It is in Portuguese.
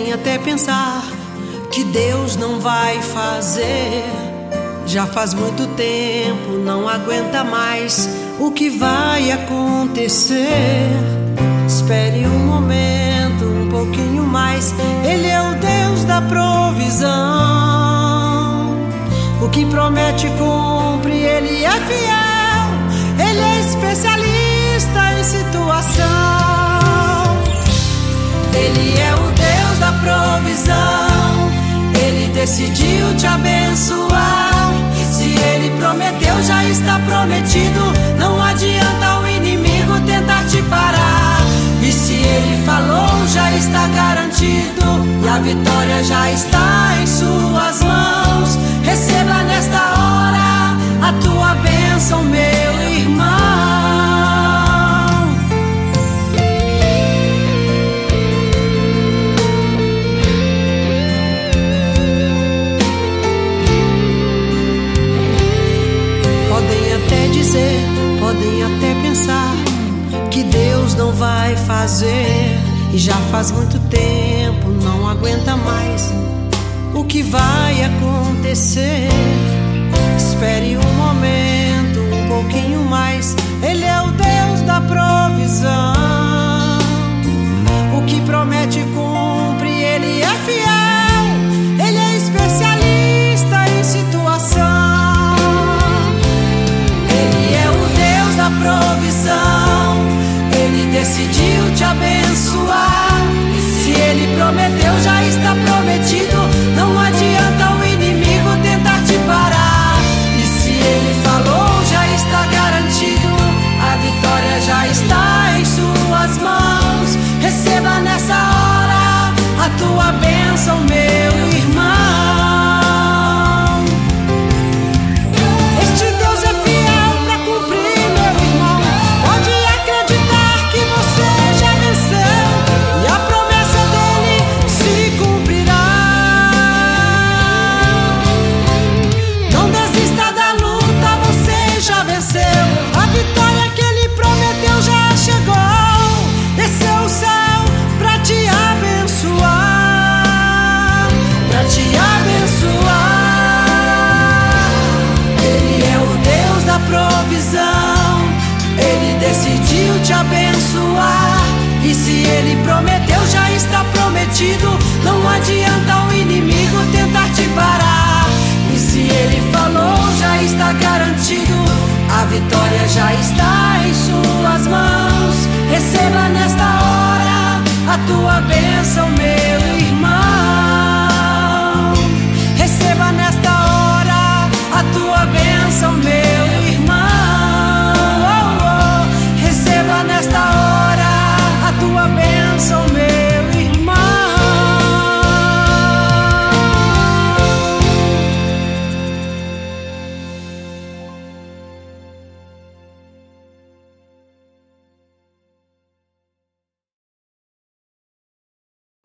Podem até pensar que Deus não vai fazer. Já faz muito tempo, não aguenta mais o que vai acontecer. Espere um momento, um pouquinho mais. Ele é o Deus da provisão. O que promete cumpre, Ele é fiel. Ele é especialista em situação. Ele é o Deus da provisão. Ele decidiu te abençoar. Se Ele prometeu, já está prometido. Não adianta o inimigo tentar te parar. E se Ele falou, já está garantido. E a vitória já está em suas mãos. Receba nesta hora a tua bênção, meu irmão. Podem até pensar que Deus não vai fazer. E já faz muito tempo, não aguenta mais o que vai acontecer. Espere um momento, um pouquinho mais. Ele é o Deus da provisão. O que promete cumpre, Ele é fiel. Ele é especialista em situação. Da provisão, Ele decidiu te abençoar. Se Ele prometeu, já está prometido. Não adianta o inimigo tentar te parar. E se Ele falou, já está garantido. A vitória já está em suas mãos. Receba nessa hora a tua bênção, meu irmão. Ele decidiu te abençoar. E se Ele prometeu, já está prometido. Não adianta o inimigo tentar te parar. E se Ele falou, já está garantido. A vitória já está em suas mãos. Receba nesta hora a tua bênção,